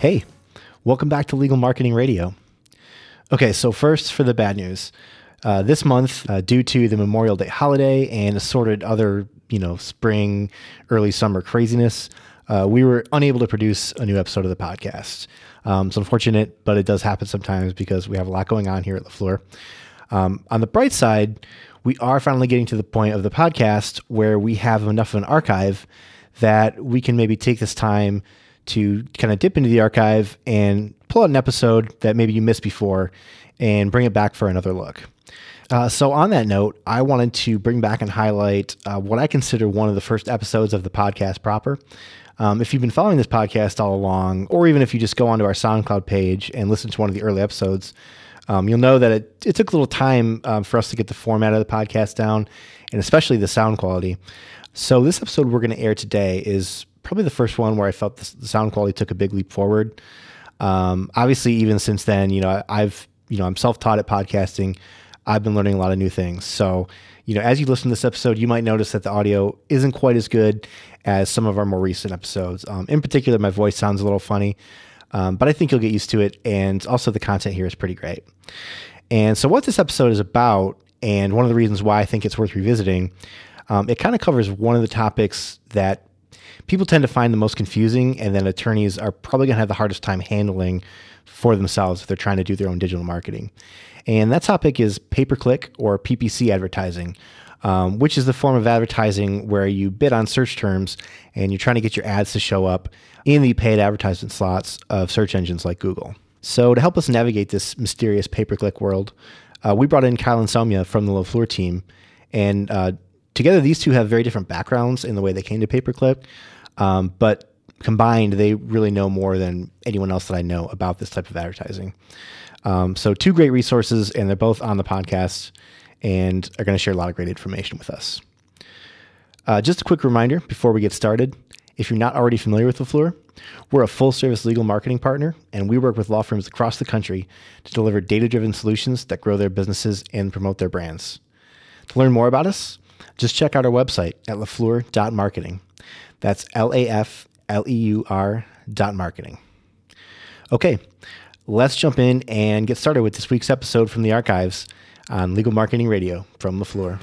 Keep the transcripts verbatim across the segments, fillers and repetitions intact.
Hey, welcome back to Legal Marketing Radio. Okay, so first for the bad news. Uh, this month, uh, due to the Memorial Day holiday and assorted other, you know, spring, early summer craziness, uh, we were unable to produce a new episode of the podcast. Um, it's unfortunate, but it does happen sometimes because we have a lot going on here at LaFleur. Um, on the bright side, we are finally getting to the point of the podcast where we have enough of an archive that we can maybe take this time to kind of dip into the archive and pull out an episode that maybe you missed before and bring it back for another look. Uh, so on that note, I wanted to bring back and highlight uh, what I consider one of the first episodes of the podcast proper. Um, if you've been following this podcast all along, or even if you just go onto our SoundCloud page and listen to one of the early episodes, um, you'll know that it, it took a little time um, for us to get the format of the podcast down, and especially the sound quality. So this episode we're going to air today is probably the first one where I felt the, the sound quality took a big leap forward. Um, obviously, even since then, you know, I've, you know, I'm self-taught at podcasting. I've been learning a lot of new things. So, you know, as you listen to this episode, you might notice that the audio isn't quite as good as some of our more recent episodes. Um, in particular, my voice sounds a little funny, um, but I think you'll get used to it. And also the content here is pretty great. And so what this episode is about, and one of the reasons why I think it's worth revisiting, um, it kind of covers one of the topics that people tend to find the most confusing, and then attorneys are probably going to have the hardest time handling for themselves if they're trying to do their own digital marketing. And that topic is pay-per-click or P P C advertising, um, which is the form of advertising where you bid on search terms and you're trying to get your ads to show up in the paid advertisement slots of search engines like Google. So to help us navigate this mysterious pay-per-click world, uh, we brought in Kyle and Soumya from the LaFleur team. And uh, together, these two have very different backgrounds in the way they came to pay-per-click. Um, but combined, they really know more than anyone else that I know about this type of advertising. Um, so two great resources, and they're both on the podcast and are going to share a lot of great information with us. Uh, just a quick reminder before we get started, if you're not already familiar with LaFleur, we're a full-service legal marketing partner, and we work with law firms across the country to deliver data-driven solutions that grow their businesses and promote their brands. To learn more about us, just check out our website at lafleur dot marketing. That's L A F L E U R dot marketing. Okay, let's jump in and get started with this week's episode from the archives on Legal Marketing Radio from LaFleur.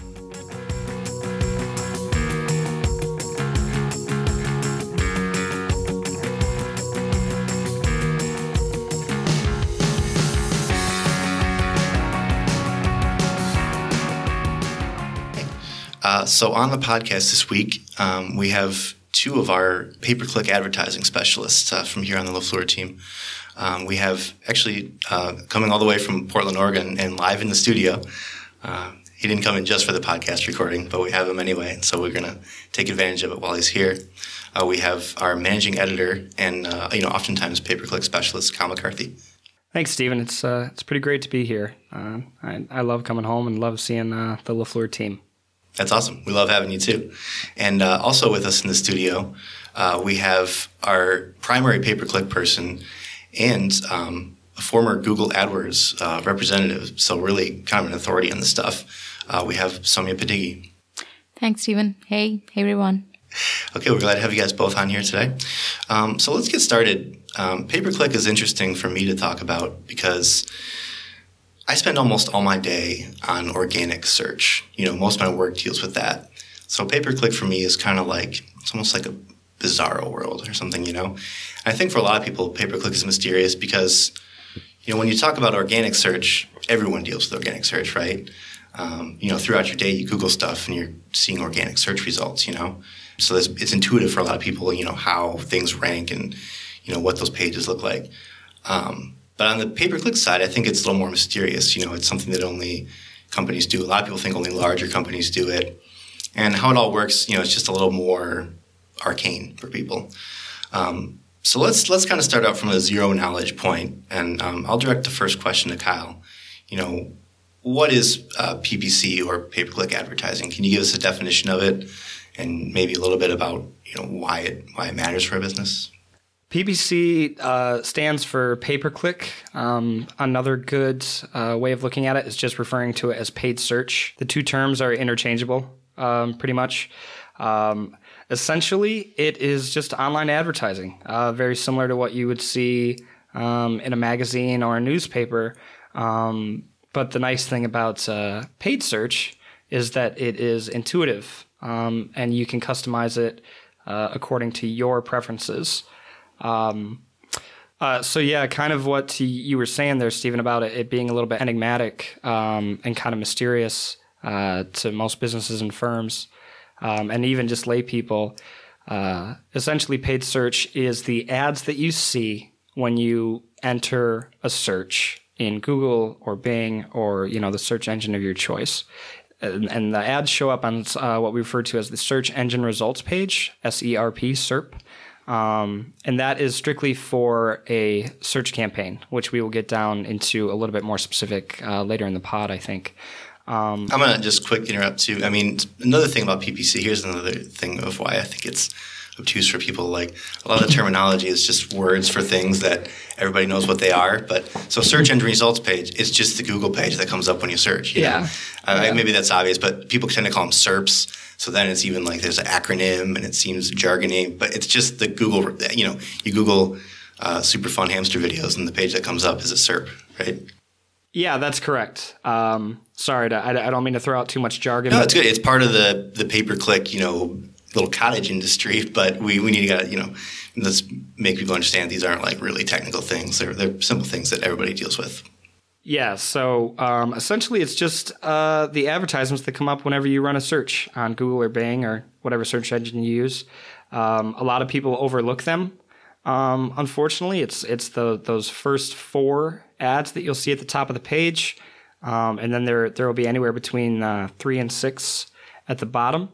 Uh, so on the podcast this week, um, we have two of our pay-per-click advertising specialists uh, from here on the LaFleur team. Um, we have actually uh, coming all the way from Portland, Oregon, and live in the studio. Uh, he didn't come in just for the podcast recording, but we have him anyway, so we're going to take advantage of it while he's here. Uh, we have our managing editor and uh, you know, oftentimes pay-per-click specialist, Kyle McCarthy. Thanks, Stephen. It's uh, it's pretty great to be here. Uh, I, I love coming home and love seeing uh, the LaFleur team. That's awesome. We love having you too. And uh, also with us in the studio, uh, we have our primary pay-per-click person and um, a former Google AdWords uh, representative, so really kind of an authority on this stuff. Uh, we have Soumya Padighi. Thanks, Stephen. Hey, hey everyone. Okay, we're glad to have you guys both on here today. Um, so let's get started. Um, pay-per-click is interesting for me to talk about because I spend almost all my day on organic search. You know, most of my work deals with that. So pay-per-click for me is kind of like, it's almost like a bizarro world or something, you know. And I think for a lot of people, pay-per-click is mysterious because, you know, when you talk about organic search, everyone deals with organic search, right? Um, you know, throughout your day, you Google stuff and you're seeing organic search results, you know. So it's intuitive for a lot of people, you know, how things rank and, you know, what those pages look like. Um, But on the pay-per-click side, I think it's a little more mysterious. You know, it's something that only companies do. A lot of people think only larger companies do it. And how it all works, you know, it's just a little more arcane for people. Um, so let's let's kind of start out from a zero knowledge point. And um, I'll direct the first question to Kyle. You know, what is uh, P P C or pay-per-click advertising? Can you give us a definition of it and maybe a little bit about, you know, why it why it matters for a business? P P C uh, stands for pay-per-click. Um, another good uh, way of looking at it is just referring to it as paid search. The two terms are interchangeable, um, pretty much. Um, essentially, it is just online advertising, uh, very similar to what you would see um, in a magazine or a newspaper. Um, but the nice thing about uh, paid search is that it is intuitive, um, and you can customize it uh, according to your preferences. Um, uh, so yeah, kind of what you were saying there, Stephen, about it, it being a little bit enigmatic um, and kind of mysterious uh, to most businesses and firms, um, and even just lay people. Uh, essentially, paid search is the ads that you see when you enter a search in Google or Bing or, you know, the search engine of your choice. And, and the ads show up on uh, what we refer to as the search engine results page, S E R P, S E R P. Um, and that is strictly for a search campaign, which we will get down into a little bit more specific uh, later in the pod, I think. Um, I'm going to just quick interrupt too. I mean, another thing about P P C, here's another thing of why I think it's obtuse for people. Like, a lot of the terminology is just words for things that everybody knows what they are. But so search engine results page, it's just the Google page that comes up when you search. You yeah. know? Uh, yeah. Maybe that's obvious, but people tend to call them S E R Ps. So then it's even like there's an acronym and it seems jargony, but it's just the Google, you know, you Google uh, super fun hamster videos and the page that comes up is a S E R P, right? Yeah, that's correct. Um, sorry, to, I, I don't mean to throw out too much jargon. No, but it's good. It's part of the the pay-per-click, you know, little cottage industry, but we, we need to, you know, let's make people understand these aren't like really technical things. They're, they're simple things that everybody deals with. Yeah, so um, essentially it's just uh, the advertisements that come up whenever you run a search on Google or Bing or whatever search engine you use. Um, a lot of people overlook them. Um, unfortunately, it's it's the those first four ads that you'll see at the top of the page, um, and then there there will be anywhere between uh, three and six at the bottom.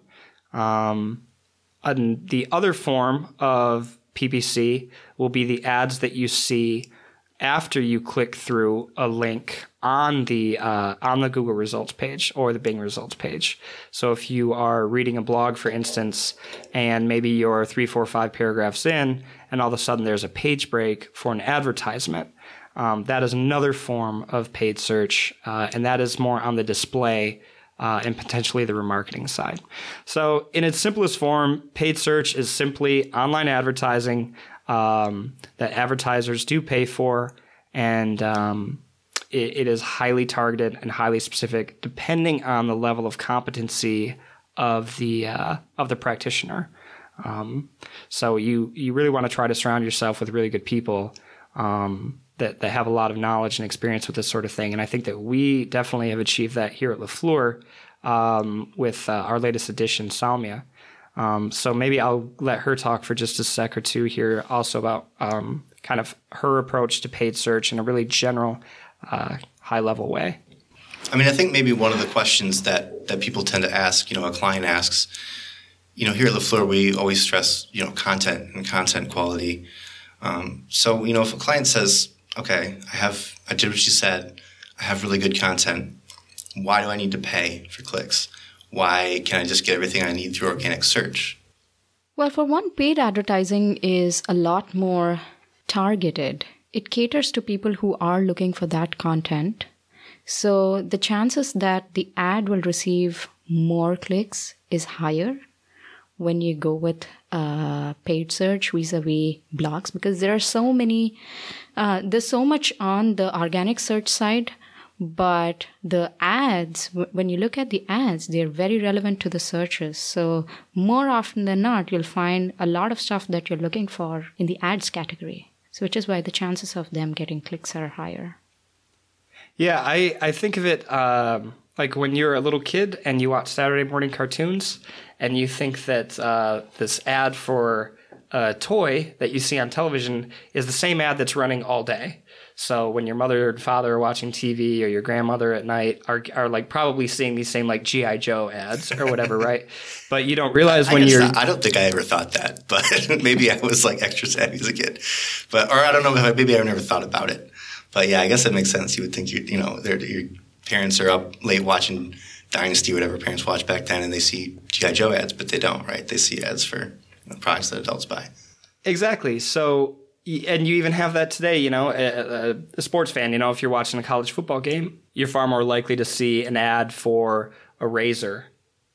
Um, and the other form of P P C will be the ads that you see after you click through a link on the uh, on the Google results page or the Bing results page. So if you are reading a blog, for instance, and maybe you're three, four, five paragraphs in, and all of a sudden there's a page break for an advertisement, um, that is another form of paid search, uh, and that is more on the display uh, and potentially the remarketing side. So in its simplest form, paid search is simply online advertising Um, that advertisers do pay for, and um, it, it is highly targeted and highly specific, depending on the level of competency of the uh, of the practitioner. Um, so you you really want to try to surround yourself with really good people um, that that have a lot of knowledge and experience with this sort of thing. And I think that we definitely have achieved that here at LaFleur um, with uh, our latest edition, Salmia. Um, so maybe I'll let her talk for just a sec or two here also about um, kind of her approach to paid search in a really general, uh, high-level way. I mean, I think maybe one of the questions that, that people tend to ask, you know, a client asks, you know, here at LaFleur, we always stress, you know, content and content quality. Um, so, you know, if a client says, okay, I have, I did what you said, I have really good content, why do I need to pay for clicks? Why can't I just get everything I need through organic search? Well, for one, paid advertising is a lot more targeted. It caters to people who are looking for that content. So the chances that the ad will receive more clicks is higher when you go with uh, paid search vis-a-vis blogs, because there are so many, uh, there's so much on the organic search side. But the ads, when you look at the ads, they're very relevant to the searches. So more often than not, you'll find a lot of stuff that you're looking for in the ads category. So which is why the chances of them getting clicks are higher. Yeah, I, I think of it um, like when you're a little kid and you watch Saturday morning cartoons and you think that uh, this ad for a toy that you see on television is the same ad that's running all day. So when your mother and father are watching T V or your grandmother at night are are like probably seeing these same like G I Joe ads or whatever, right? But you don't realize when I you're... Not, I don't think I ever thought that, but maybe I was like extra savvy as a kid. But or I don't know, if I, maybe I never thought about it. But yeah, I guess it makes sense. You would think you you know your parents are up late watching Dynasty, whatever parents watched back then, and they see G I Joe ads, but they don't, right? They see ads for you know, products that adults buy. Exactly. So... And you even have that today, you know, a, a, a sports fan, you know, if you're watching a college football game, you're far more likely to see an ad for a razor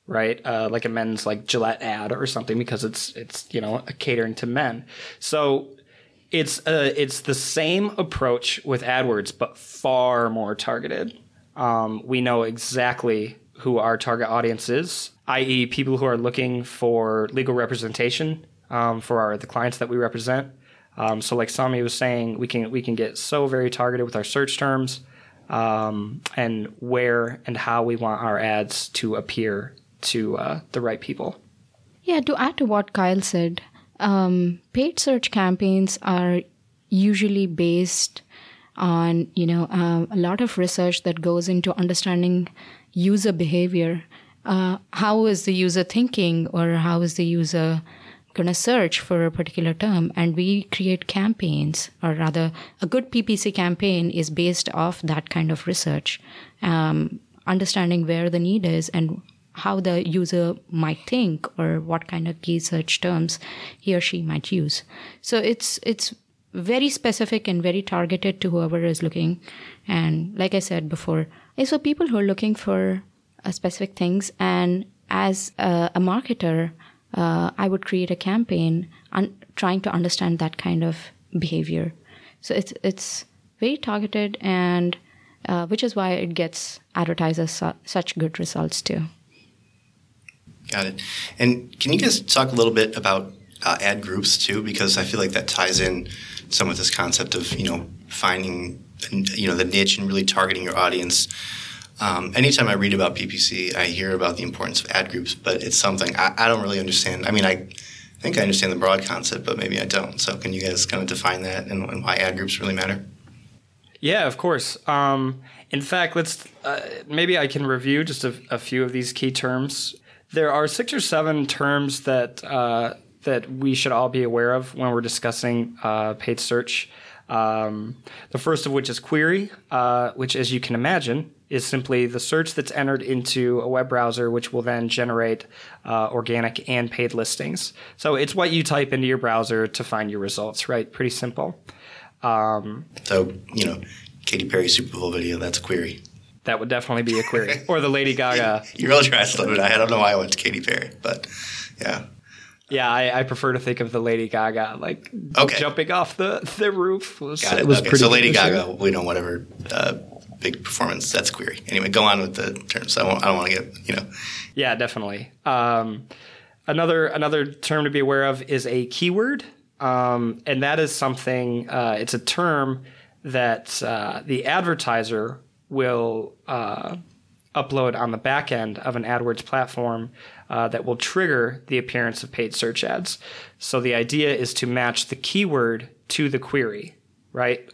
right? Uh, like a men's like Gillette ad or something, because it's it's you know catering to men. So it's uh, it's the same approach with AdWords, but far more targeted. Um, we know exactly who our target audience is, that is, people who are looking for legal representation um, for our, the clients that we represent. Um, so, like Sami was saying, we can we can get so very targeted with our search terms um, and where and how we want our ads to appear to uh, the right people. Yeah, to add to what Kyle said, um, paid search campaigns are usually based on, you know, uh, a lot of research that goes into understanding user behavior. Uh, how is the user thinking, or how is the user going to search for a particular term? And we create campaigns, or rather, a good P P C campaign is based off that kind of research, um, understanding where the need is and how the user might think, or what kind of key search terms he or she might use. So it's it's very specific and very targeted to whoever is looking. And like I said before, it's for people who are looking for uh, specific things. And as a, a marketer, uh, I would create a campaign on trying to understand that kind of behavior. So it's it's very targeted, and uh, which is why it gets advertisers su- such good results too. Got it. And can you guys talk a little bit about uh, ad groups too? Because I feel like that ties in some of this concept of, you know, finding, you know, the niche and really targeting your audience. Um, anytime I read about P P C, I hear about the importance of ad groups, but it's something I, I don't really understand. I mean, I think I understand the broad concept, but maybe I don't. So can you guys kind of define that and, and why ad groups really matter? Yeah, of course. Um, in fact, let's uh, maybe I can review just a, a few of these key terms. There are six or seven terms that uh, that we should all be aware of when we're discussing uh, paid search. Um, the first of which is query, uh, which, as you can imagine, is simply the search that's entered into a web browser, which will then generate uh, organic and paid listings. So it's what you type into your browser to find your results, right? Pretty simple. Um, so, you know, Katy Perry Super Bowl video, that's a query. That would definitely be a query. Or the Lady Gaga. You really tried to limit it. I don't know why I went to Katy Perry, but yeah. Yeah, I, I prefer to think of the Lady Gaga, like okay. jumping off the, the roof. Was, Got it. it was okay. So Lady Gaga, we know whatever uh, big performance, that's query. Anyway, go on with the terms. I, won't, I don't want to get, you know. Yeah, definitely. Um, another another term to be aware of is a keyword. Um, and that is something, uh, it's a term that uh, the advertiser will uh, upload on the back end of an AdWords platform uh, that will trigger the appearance of paid search ads. So the idea is to match the keyword to the query, right?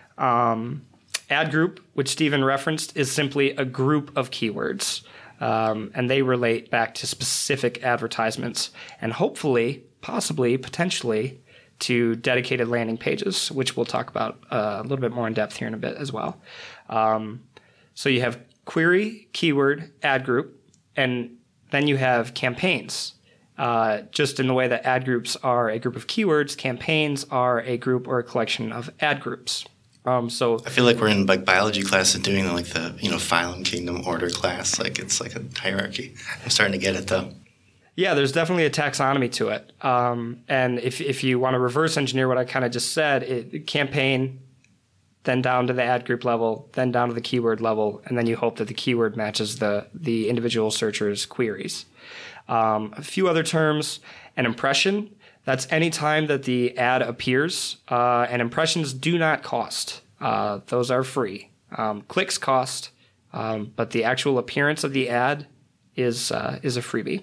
Um, ad group, which Stephen referenced, is simply a group of keywords, um, and they relate back to specific advertisements and hopefully, possibly, potentially, to dedicated landing pages, which we'll talk about uh, a little bit more in depth here in a bit as well. Um, so you have query, keyword, ad group, and then you have campaigns. Uh, just in the way that ad groups are a group of keywords, campaigns are a group or a collection of ad groups. Um, so I feel like we're in like biology class and doing like the you know phylum, kingdom, order class. Like it's like a hierarchy. I'm starting to get it though. Yeah, there's definitely a taxonomy to it. Um, and if if you want to reverse engineer what I kind of just said, it, campaign, then down to the ad group level, then down to the keyword level, and then you hope that the keyword matches the, the individual searcher's queries. Um, a few other terms, an impression. That's any time that the ad appears, uh, and impressions do not cost. Uh, those are free. Um, clicks cost, um, but the actual appearance of the ad is uh, is a freebie.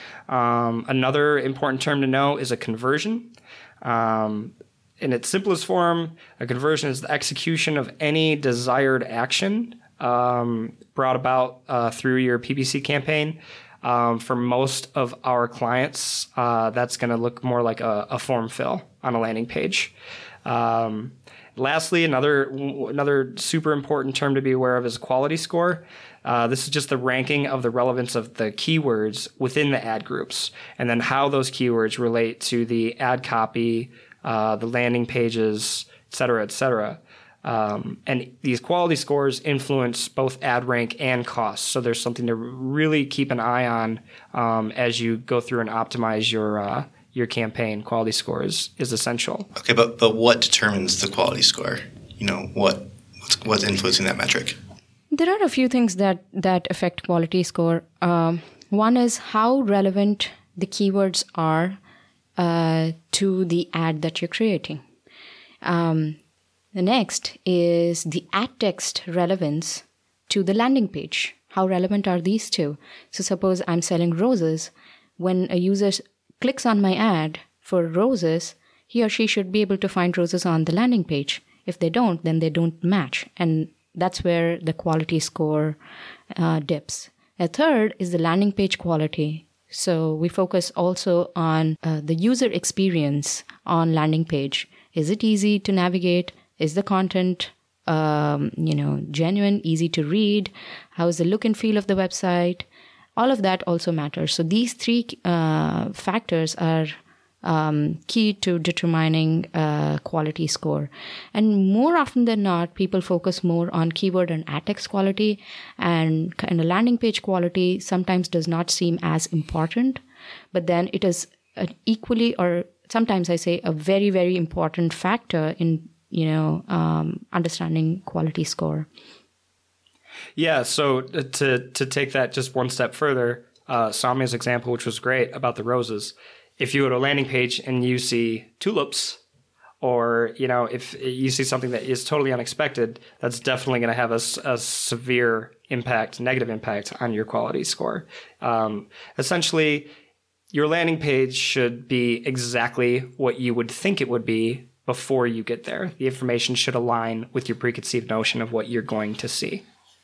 Um, another important term to know is a conversion. Um, in its simplest form, a conversion is the execution of any desired action um, brought about uh, through your P P C campaign. Um, for most of our clients, uh, that's going to look more like a, a form fill on a landing page. Um, lastly, another another super important term to be aware of is a quality score. Uh, this is just the ranking of the relevance of the keywords within the ad groups, and then how those keywords relate to the ad copy, uh, the landing pages, et cetera, et cetera. Um, and these quality scores influence both ad rank and cost. So there's something to really keep an eye on um, as you go through and optimize your uh, your campaign. Quality score is, is essential. Okay, but but what determines the quality score? You know, what what's, what's influencing that metric? There are a few things that, that affect quality score. Um, one is how relevant the keywords are uh, to the ad that you're creating. Um, the next is the ad text relevance to the landing page. How relevant are these two? So suppose I'm selling roses. When a user clicks on my ad for roses, he or she should be able to find roses on the landing page. If they don't, then they don't match. And that's where the quality score uh, dips. A third is the landing page quality. So we focus also on uh, the user experience on landing page. Is it easy to navigate? Is the content um, you know, genuine, easy to read? How is the look and feel of the website? All of that also matters. So these three uh, factors are Um, key to determining uh, quality score. And more often than not, people focus more on keyword and ad text quality, and kind of landing page quality sometimes does not seem as important, but then it is an equally, or sometimes I say a very, very important factor in, you know, um, understanding quality score. Yeah, so to, to take that just one step further, uh, Saumya's example, which was great about the roses, if you go to a landing page and you see tulips, or, you know, if you see something that is totally unexpected, that's definitely going to have a, a severe impact, negative impact on your quality score. Um, essentially, your landing page should be exactly what you would think it would be before you get there. The information should align with your preconceived notion of what you're going to see.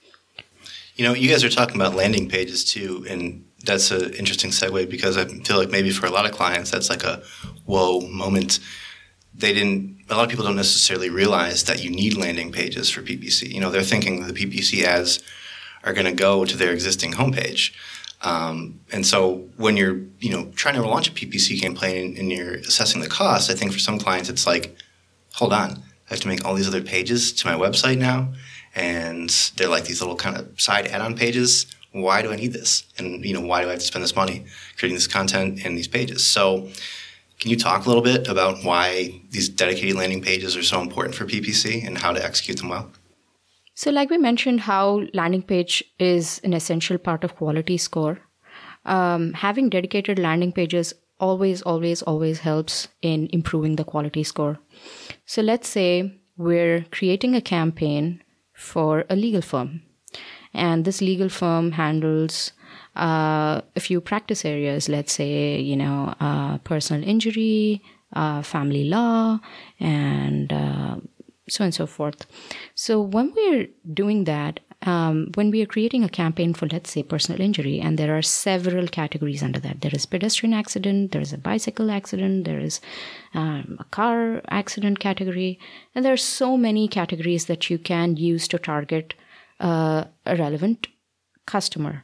You know, you guys are talking about landing pages too, and that's an interesting segue because I feel like maybe for a lot of clients that's like a whoa moment. They didn't. A lot of people don't necessarily realize that you need landing pages for P P C. You know, they're thinking the P P C ads are going to go to their existing homepage, um, and so when you're you know trying to launch a P P C campaign and you're assessing the cost, I think for some clients it's like, hold on, I have to make all these other pages to my website now. And they're like these little kind of side add-on pages. Why do I need this? And, you know, why do I have to spend this money creating this content and these pages? So can you talk a little bit about why these dedicated landing pages are so important for P P C and how to execute them well? So like we mentioned, how landing page is an essential part of quality score. Um, having dedicated landing pages always, always, always helps in improving the quality score. So let's say we're creating a campaign for a legal firm. And this legal firm handles uh, a few practice areas, let's say, you know, uh, personal injury, uh, family law, and uh, so on and so forth. So when we're doing that, um, when we are creating a campaign for, let's say, personal injury, and there are several categories under that. There is pedestrian accident, there is a bicycle accident, there is um, a car accident category, and there are so many categories that you can use to target uh, a relevant customer.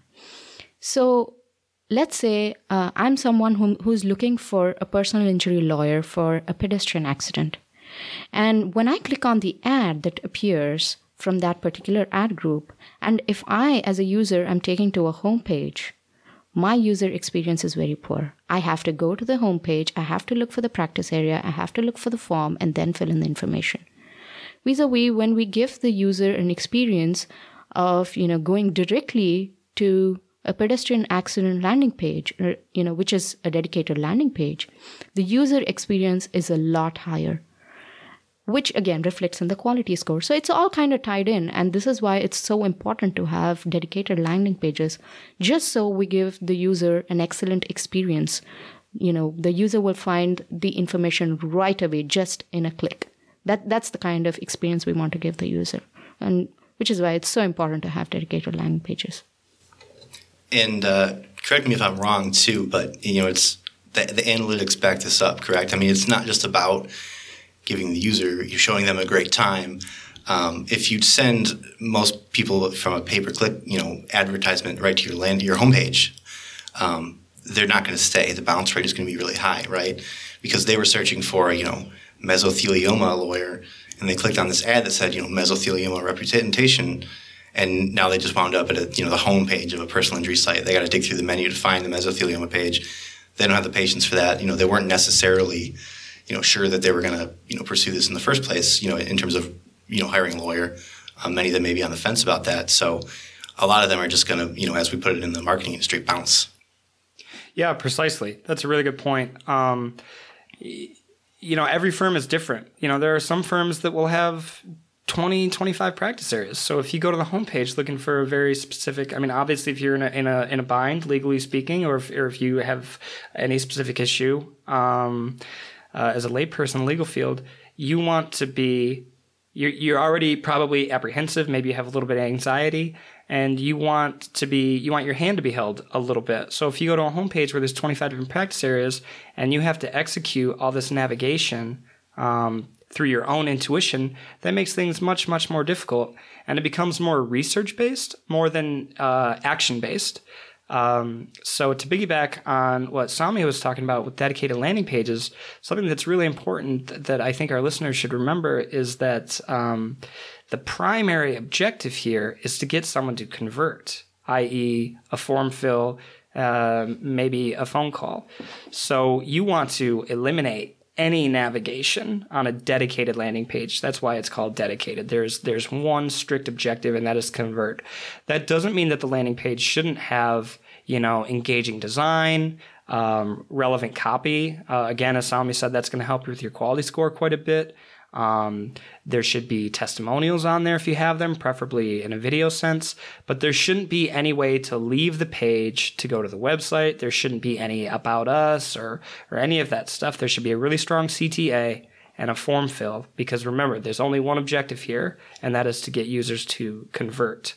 So let's say uh, I'm someone who, who's looking for a personal injury lawyer for a pedestrian accident. And when I click on the ad that appears from that particular ad group, and if I, as a user, am taken to a homepage, my user experience is very poor. I have to go to the homepage, I have to look for the practice area, I have to look for the form, and then fill in the information. Vis-a-vis, when we give the user an experience of, you know, going directly to a pedestrian accident landing page, or, you know, which is a dedicated landing page, the user experience is a lot higher, which again reflects in the quality score. So it's all kind of tied in. And this is why it's so important to have dedicated landing pages, just so we give the user an excellent experience. You know, the user will find the information right away, just in a click. That That's the kind of experience we want to give the user. And which is why it's so important to have dedicated landing pages. And uh, correct me if I'm wrong too, but you know, it's the, the analytics back this up, correct? I mean, it's not just about giving the user, you're showing them a great time. Um, if you send most people from a pay-per-click, you know, advertisement right to your land, your homepage, um, they're not going to stay. The bounce rate is going to be really high, right? Because they were searching for, you know, mesothelioma lawyer, and they clicked on this ad that said, you know, mesothelioma representation, and now they just wound up at a, you know, the home page of a personal injury site. They got to dig through the menu to find the mesothelioma page. They don't have the patience for that. You know, they weren't necessarily, you know, sure that they were going to, you know, pursue this in the first place, you know, in terms of, you know, hiring a lawyer. Um, many of them may be on the fence about that. So a lot of them are just going to, you know, as we put it in the marketing industry, bounce. Yeah, precisely. That's a really good point. Um, you know, every firm is different. You know, there are some firms that will have twenty, twenty-five practice areas. So if you go to the homepage looking for a very specific, I mean, obviously if you're in a in a in a bind, legally speaking, or if or if you have any specific issue um, uh, as a layperson in the legal field, you want to be you're you're already probably apprehensive. Maybe you have a little bit of anxiety. And you want to be, you want your hand to be held a little bit. So if you go to a homepage where there's twenty-five different practice areas and you have to execute all this navigation um, through your own intuition, that makes things much, much more difficult. And it becomes more research-based more than uh, action-based. Um, so to piggyback on what Sami was talking about with dedicated landing pages, something that's really important that I think our listeners should remember is that um, the primary objective here is to get someone to convert, that is a form fill, uh, maybe a phone call. So you want to eliminate any navigation on a dedicated landing page. That's why it's called dedicated. There's there's one strict objective, and that is convert. That doesn't mean that the landing page shouldn't have, you know, engaging design, um, relevant copy. Uh, again, as Sami said, that's going to help you with your quality score quite a bit. Um, there should be testimonials on there if you have them, preferably in a video sense, but there shouldn't be any way to leave the page to go to the website. There shouldn't be any about us or, or any of that stuff. There should be a really strong C T A and a form fill, because remember, there's only one objective here, and that is to get users to convert.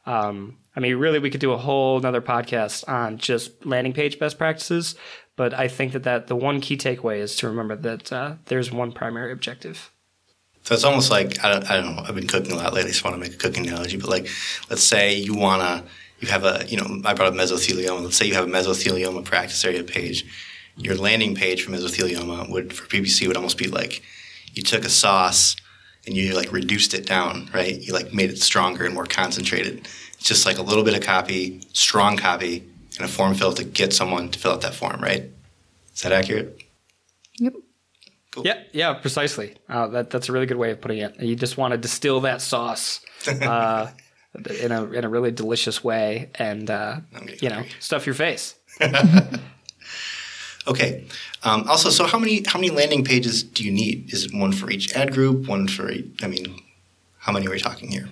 Um, I mean, really, we could do a whole nother podcast on just landing page best practices, but I think that, that the one key takeaway is to remember that uh, there's one primary objective. So it's almost like, I don't, I don't know, I've been cooking a lot lately, so I want to make a cooking analogy, but like, let's say you want to, you have a, you know, I brought up mesothelioma. Let's say you have a mesothelioma practice area page. Your landing page for mesothelioma would, for P P C, would almost be like, you took a sauce and you like reduced it down, right? You like made it stronger and more concentrated. It's just like a little bit of copy, strong copy, and a form fill to get someone to fill out that form, right? Is that accurate? Yep. Cool. Yeah, yeah, precisely. Uh, that that's a really good way of putting it. You just want to distill that sauce uh, in a in a really delicious way, and uh, you know, hungry. stuff your face. Okay. Um, also, so how many how many landing pages do you need? Is it one for each ad group? One for each, I mean, how many are we talking here?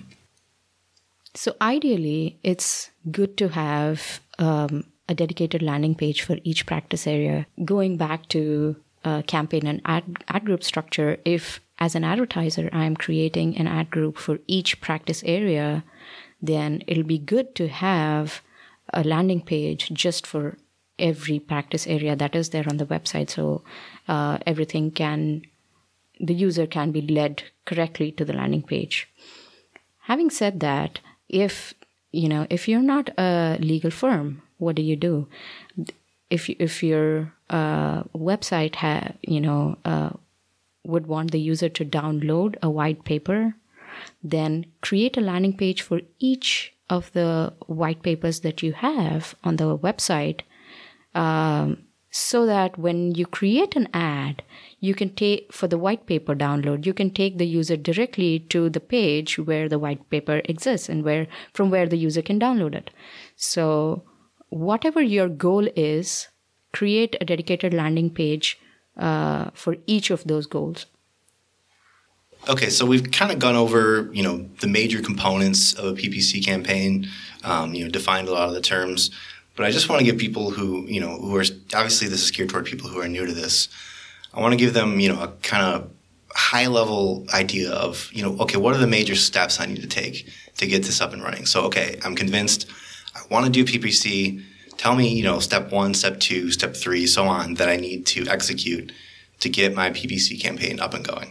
So ideally, it's good to have um, a dedicated landing page for each practice area. Going back to uh, campaign and ad, ad group structure, if as an advertiser I'm creating an ad group for each practice area, then it'll be good to have a landing page just for every practice area that is there on the website. So uh, everything can, the user can be led correctly to the landing page. Having said that, if, you know, if you're not a legal firm, what do you do? If, if your uh, website, ha, you know, uh, would want the user to download a white paper, then create a landing page for each of the white papers that you have on the website, um, so that when you create an ad, you can take, for the white paper download, you can take the user directly to the page where the white paper exists and where from where the user can download it. So whatever your goal is, create a dedicated landing page uh, for each of those goals. Okay, so we've kind of gone over, you know, the major components of a P P C campaign, um, you know, defined a lot of the terms. But I just want to give people who, you know, who are, obviously this is geared toward people who are new to this. I want to give them, you know, a kind of high-level idea of, you know, okay, what are the major steps I need to take to get this up and running? So, okay, I'm convinced I want to do P P C. Tell me, you know, step one, step two, step three, so on, that I need to execute to get my P P C campaign up and going.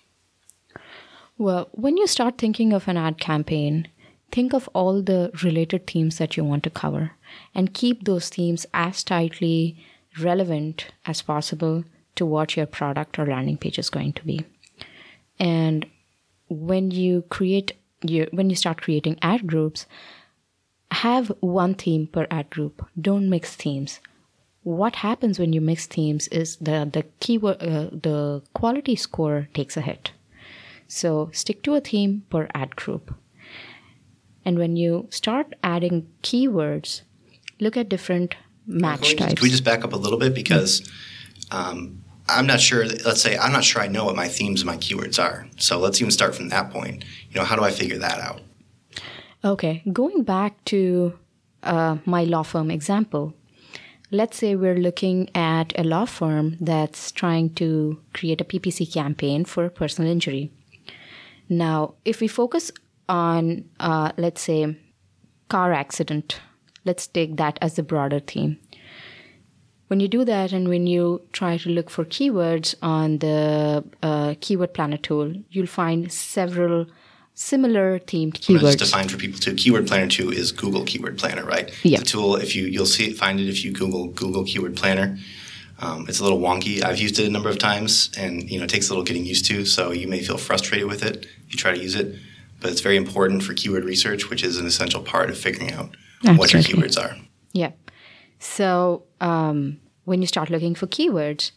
Well, when you start thinking of an ad campaign, think of all the related themes that you want to cover and keep those themes as tightly relevant as possible to what your product or landing page is going to be. And when you create your, when you start creating ad groups, have one theme per ad group. Don't mix themes. What happens when you mix themes is the the keyword uh, the quality score takes a hit. So stick to a theme per ad group. And when you start adding keywords, look at different match can we, types. Can we just back up a little bit? Because um, I'm not sure, let's say, I'm not sure I know what my themes and my keywords are. So let's even start from that point. You know, how do I figure that out? Okay, going back to uh, my law firm example, let's say we're looking at a law firm that's trying to create a P P C campaign for personal injury. Now, if we focus on, uh, let's say, car accident, let's take that as the broader theme. When you do that and when you try to look for keywords on the uh, Keyword Planner tool, you'll find several similar themed keywords. Just define for people too. Keyword Planner two is Google Keyword Planner, right? Yeah. The tool, if you you'll see find it if you Google Google Keyword Planner. Um, it's a little wonky. I've used it a number of times, and you know it takes a little getting used to. So you may feel frustrated with it if you try to use it, but it's very important for keyword research, which is an essential part of figuring out Absolutely. what your keywords are. Yeah. So um, when you start looking for keywords,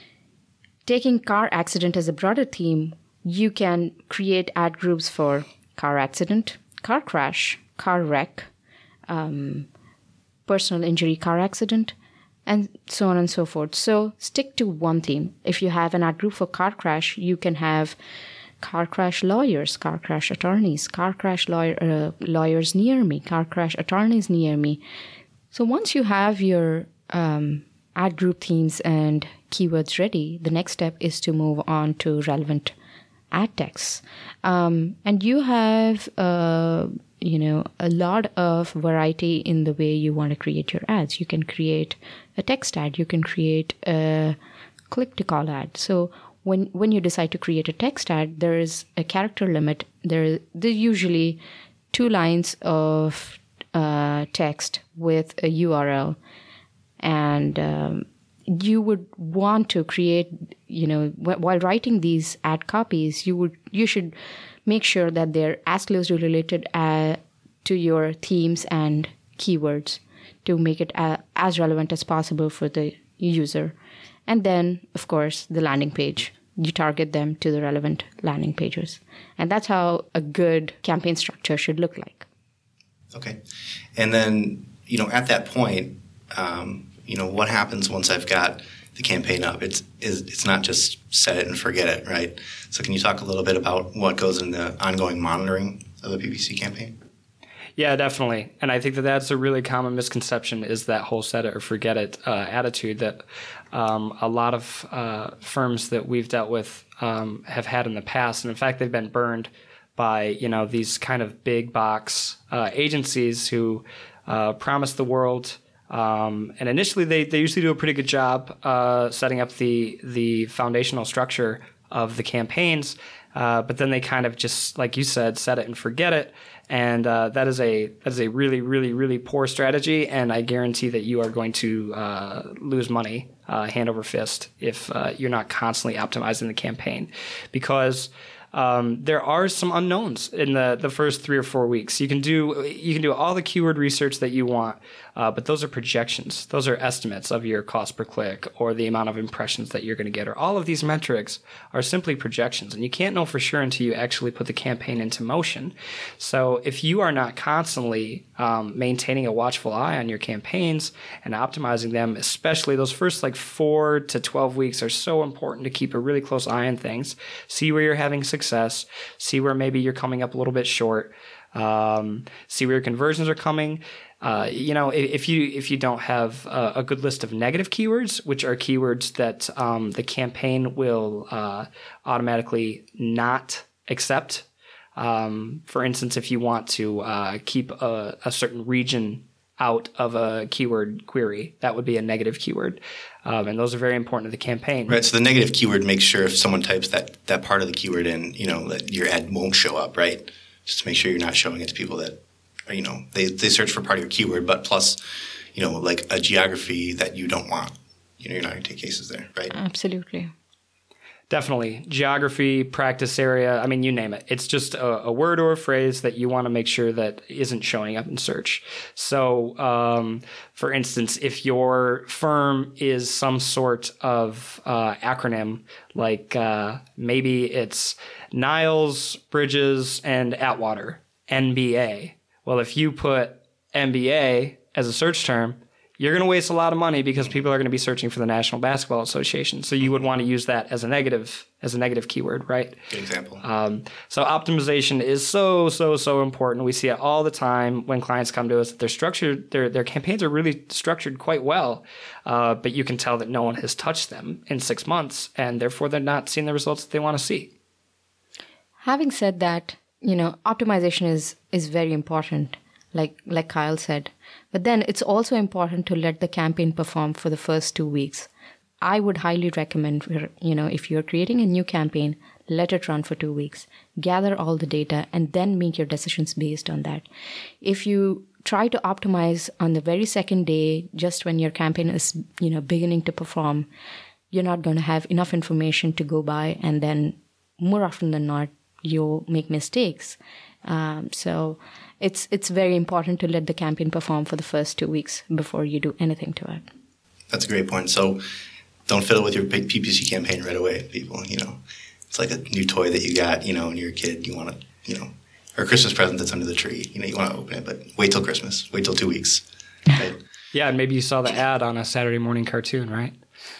taking car accident as a broader theme, you can create ad groups for car accident, car crash, car wreck, um, personal injury car accident, and so on and so forth. So stick to one theme. If you have an ad group for car crash, you can have car crash lawyers, car crash attorneys, car crash lawyer, uh, lawyers near me, car crash attorneys near me. So once you have your um, ad group themes and keywords ready, the next step is to move on to relevant ad texts. Um, and you have, uh, you know, a lot of variety in the way you want to create your ads. You can create a text ad. You can create a click-to-call ad. So when when you decide to create a text ad, there is a character limit. There, there's usually two lines of uh, text with a U R L. And um, you would want to create, you know, wh- while writing these ad copies, you would you should make sure that they're as closely related uh, to your themes and keywords to make it uh, as relevant as possible for the user. And then, of course, the landing page. You target them to the relevant landing pages. And that's how a good campaign structure should look like. Okay. And then, you know, at that point, um, you know, what happens once I've got the campaign up? It's is it's not just set it and forget it, right? So can you talk a little bit about what goes in the ongoing monitoring of the P P C campaign? Yeah, definitely. And I think that that's a really common misconception, is that whole set it or forget it uh, attitude that um, a lot of uh, firms that we've dealt with um, have had in the past. And in fact, they've been burned by, you know, these kind of big box uh, agencies who uh, promise the world. Um, and initially, they, they usually do a pretty good job uh, setting up the the foundational structure of the campaigns. Uh, but then they kind of just, like you said, set it and forget it. And uh, that is a that is a really, really, really poor strategy. And I guarantee that you are going to uh, lose money uh, hand over fist if uh, you're not constantly optimizing the campaign, because Um, there are some unknowns in the, the first three or four weeks. You can do you can do all the keyword research that you want, uh, but those are projections. Those are estimates of your cost per click or the amount of impressions that you're going to get. Or all of these metrics are simply projections, and you can't know for sure until you actually put the campaign into motion. So if you are not constantly um, maintaining a watchful eye on your campaigns and optimizing them, especially those first like four to twelve weeks are so important to keep a really close eye on things. See where you're having success. Success, see where maybe you're coming up a little bit short, um, see where your conversions are coming. Uh, you know, if you if you don't have a, a good list of negative keywords, which are keywords that um, the campaign will uh, automatically not accept. Um, for instance, if you want to uh, keep a, a certain region out of a keyword query, that would be a negative keyword. Um, and those are very important to the campaign. Right. So the negative keyword makes sure if someone types that, that part of the keyword in, you know, that your ad won't show up, right? Just to make sure you're not showing it to people that, you know, they, they search for part of your keyword, but plus, you know, like a geography that you don't want. You know, you're not going to take cases there, right? Absolutely. Definitely. Geography, practice area. I mean, you name it. It's just a, a word or a phrase that you want to make sure that isn't showing up in search. So, um, for instance, if your firm is some sort of uh, acronym, like uh, maybe it's Niles, Bridges, and Atwater, N B A. Well, if you put N B A as a search term, you're going to waste a lot of money because people are going to be searching for the National Basketball Association. So you would want to use that as a negative, as a negative keyword, right? Good example. Um, so optimization is so, so, so important. We see it all the time when clients come to us. They're structured, their their campaigns are really structured quite well, uh, but you can tell that no one has touched them in six months, and therefore they're not seeing the results that they want to see. Having said that, you know, optimization is is very important, like like Kyle said. But then it's also important to let the campaign perform for the first two weeks. I would highly recommend, you know, if you're creating a new campaign, let it run for two weeks. Gather all the data and then make your decisions based on that. If you try to optimize on the very second day, just when your campaign is, you know, beginning to perform, you're not going to have enough information to go by, and then more often than not, you'll make mistakes. Um, so it's it's very important to let the campaign perform for the first two weeks before you do anything to it. That's a great point. So don't fiddle with your big P P C campaign right away, people. You know, it's like a new toy that you got, you know, when you're a kid. You want to, you know, or a Christmas present that's under the tree. You know, you want to open it, but wait till Christmas. Wait till two weeks. Right? Yeah, and maybe you saw the ad on a Saturday morning cartoon, right?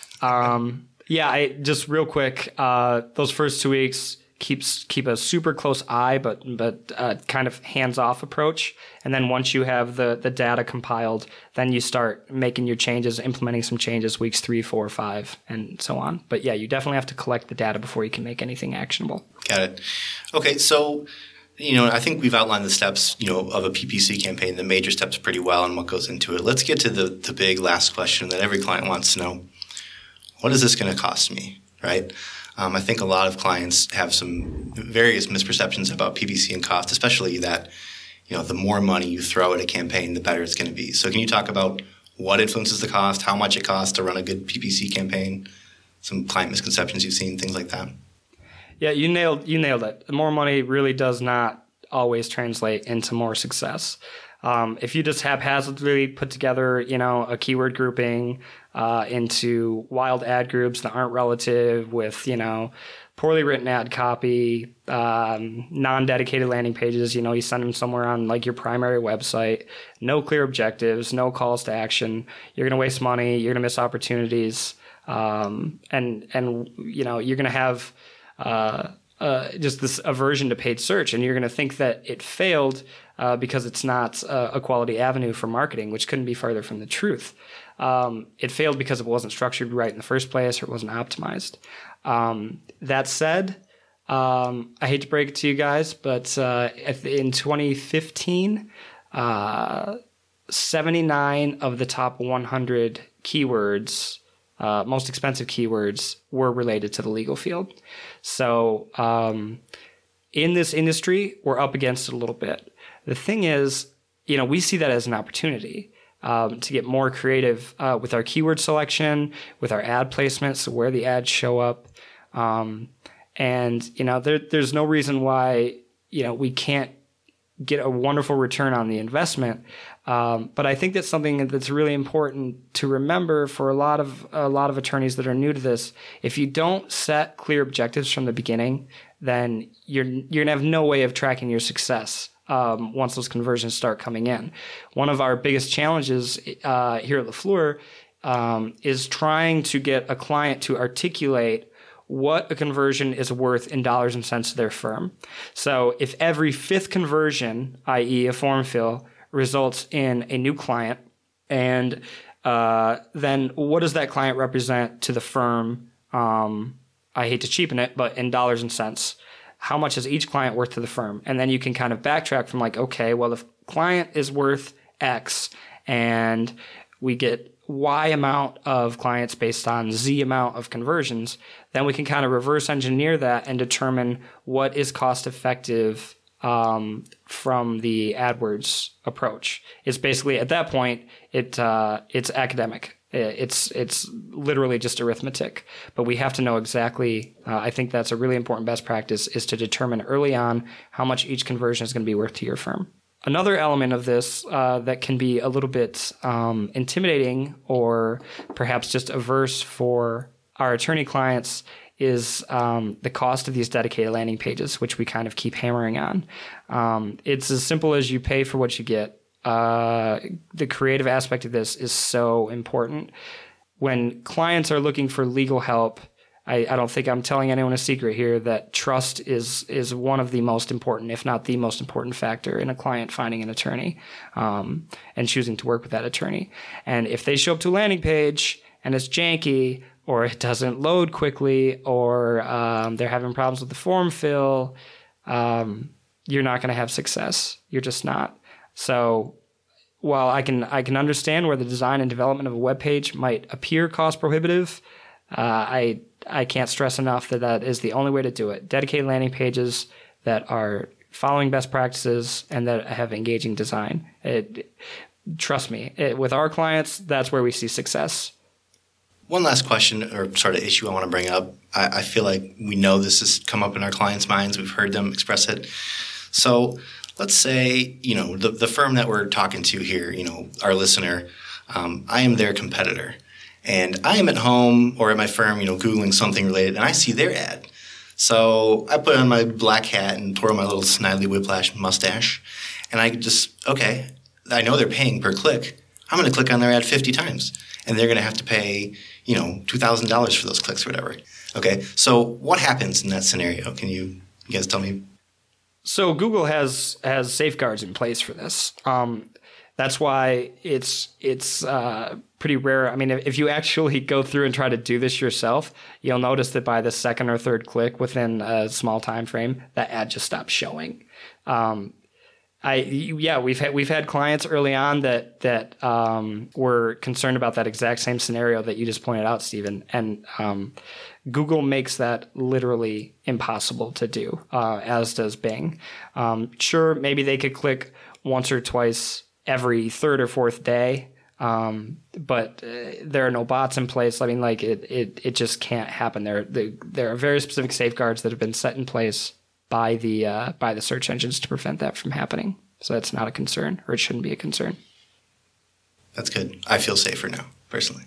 Um, yeah, I, just real quick, uh, those first two weeks, keeps keep a super close eye, but but uh, kind of hands-off approach. And then once you have the, the data compiled, then you start making your changes, implementing some changes weeks three, four, five, and so on. But yeah, you definitely have to collect the data before you can make anything actionable. Got it. Okay, so you know, I think we've outlined the steps, you know, of a P P C campaign, the major steps pretty well and what goes into it. Let's get to the the big last question that every client wants to know. What is this going to cost me, right? Um, I think a lot of clients have some various misperceptions about P P C and cost, especially that, you know, the more money you throw at a campaign, the better it's going to be. So can you talk about what influences the cost, how much it costs to run a good P P C campaign, some client misconceptions you've seen, things like that? Yeah, you nailed you nailed it. More money really does not always translate into more success. Um, if you just haphazardly put together, you know, a keyword grouping uh, into wild ad groups that aren't relative with, you know, poorly written ad copy, um, non-dedicated landing pages, you know, you send them somewhere on like your primary website, no clear objectives, no calls to action, you're going to waste money, you're going to miss opportunities, um, and, and, you know, you're going to have uh, uh, just this aversion to paid search, and you're going to think that it failed Uh, because it's not uh, a quality avenue for marketing, which couldn't be farther from the truth. Um, it failed because it wasn't structured right in the first place, or it wasn't optimized. Um, that said, um, I hate to break it to you guys, but uh, in twenty fifteen, uh, seventy-nine of the top one hundred keywords, uh, most expensive keywords, were related to the legal field. So um, in this industry, we're up against it a little bit. The thing is, you know, we see that as an opportunity um, to get more creative uh, with our keyword selection, with our ad placements, so where the ads show up. Um, and, you know, there, there's no reason why, you know, we can't get a wonderful return on the investment. Um, but I think that's something that's really important to remember for a lot of a lot of attorneys that are new to this. If you don't set clear objectives from the beginning, then you're you're gonna have no way of tracking your success Um, once those conversions start coming in. One of our biggest challenges uh, here at LaFleur um, is trying to get a client to articulate what a conversion is worth in dollars and cents to their firm. So if every fifth conversion, that is a form fill, results in a new client, and uh, then what does that client represent to the firm? Um, I hate to cheapen it, but in dollars and cents. How much is each client worth to the firm? And then you can kind of backtrack from like, okay, well, if client is worth X and we get Y amount of clients based on Z amount of conversions, then we can kind of reverse engineer that and determine what is cost effective um, from the AdWords approach. It's basically at that point, it uh, it's academic. It's it's literally just arithmetic, but we have to know exactly. Uh, I think that's a really important best practice, is to determine early on how much each conversion is going to be worth to your firm. Another element of this uh, that can be a little bit um, intimidating or perhaps just averse for our attorney clients is um, the cost of these dedicated landing pages, which we kind of keep hammering on. Um, it's as simple as you pay for what you get. Uh, the creative aspect of this is so important. When clients are looking for legal help, I, I don't think I'm telling anyone a secret here that trust is is one of the most important, if not the most important factor in a client finding an attorney um, and choosing to work with that attorney. And if they show up to a landing page and it's janky, or it doesn't load quickly, or um, they're having problems with the form fill, um, you're not going to have success. You're just not. So while I can I can understand where the design and development of a web page might appear cost prohibitive, uh, I I can't stress enough that that is the only way to do it. Dedicated landing pages that are following best practices and that have engaging design. It, trust me, it, with our clients, that's where we see success. One last question or sort of issue I want to bring up. I, I feel like we know this has come up in our clients' minds. We've heard them express it. So let's say, you know, the, the firm that we're talking to here, you know, our listener, um, I am their competitor. And I am at home or at my firm, you know, Googling something related, and I see their ad. So I put on my black hat and twirl my little Snidely Whiplash mustache, and I just, okay, I know they're paying per click. I'm going to click on their ad fifty times, and they're going to have to pay, you know, two thousand dollars for those clicks or whatever. Okay, so what happens in that scenario? Can you, you guys tell me? So Google has has safeguards in place for this. Um, that's why it's it's uh, pretty rare. I mean, if, if you actually go through and try to do this yourself, you'll notice that by the second or third click within a small time frame, that ad just stops showing. Um, I yeah, we've had we've had clients early on that that um, were concerned about that exact same scenario that you just pointed out, Stephen, and um, Google makes that literally impossible to do, uh, as does Bing. Um, sure, maybe they could click once or twice every third or fourth day, um, but uh, there are no bots in place. I mean, like it it it just can't happen. There the, there are very specific safeguards that have been set in place by the uh, by the search engines to prevent that from happening. So that's not a concern, or it shouldn't be a concern. That's good. I feel safer now, personally.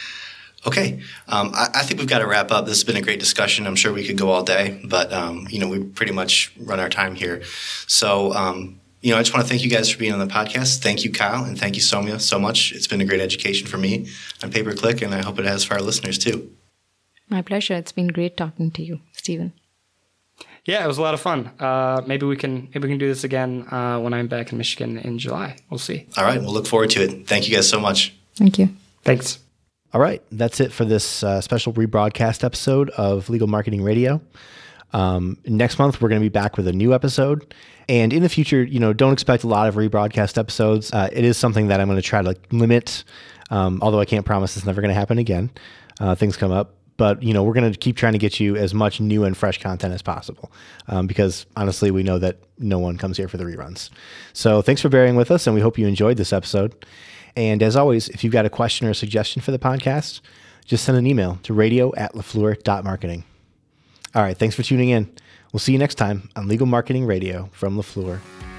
Okay, um, I, I think we've got to wrap up. This has been a great discussion. I'm sure we could go all day, but um, you know, we pretty much run our time here. So, um, you know, I just want to thank you guys for being on the podcast. Thank you, Kyle, and thank you, Soumya, so much. It's been a great education for me on pay-per-click, and I hope it has for our listeners too. My pleasure. It's been great talking to you, Stephen. Yeah, it was a lot of fun. Uh, maybe we can maybe we can do this again uh, when I'm back in Michigan in July. We'll see. All right, we'll look forward to it. Thank you guys so much. Thank you. Thanks. All right, that's it for this uh, special rebroadcast episode of Legal Marketing Radio. Um, next month, we're going to be back with a new episode. And in the future, you know, don't expect a lot of rebroadcast episodes. Uh, it is something that I'm going to try to limit, um, although I can't promise it's never going to happen again. Uh, things come up. But, you know, we're going to keep trying to get you as much new and fresh content as possible um, because, honestly, we know that no one comes here for the reruns. So thanks for bearing with us, and we hope you enjoyed this episode. And as always, if you've got a question or a suggestion for the podcast, just send an email to radio at lafleur dot marketing. All right, thanks for tuning in. We'll see you next time on Legal Marketing Radio from LaFleur.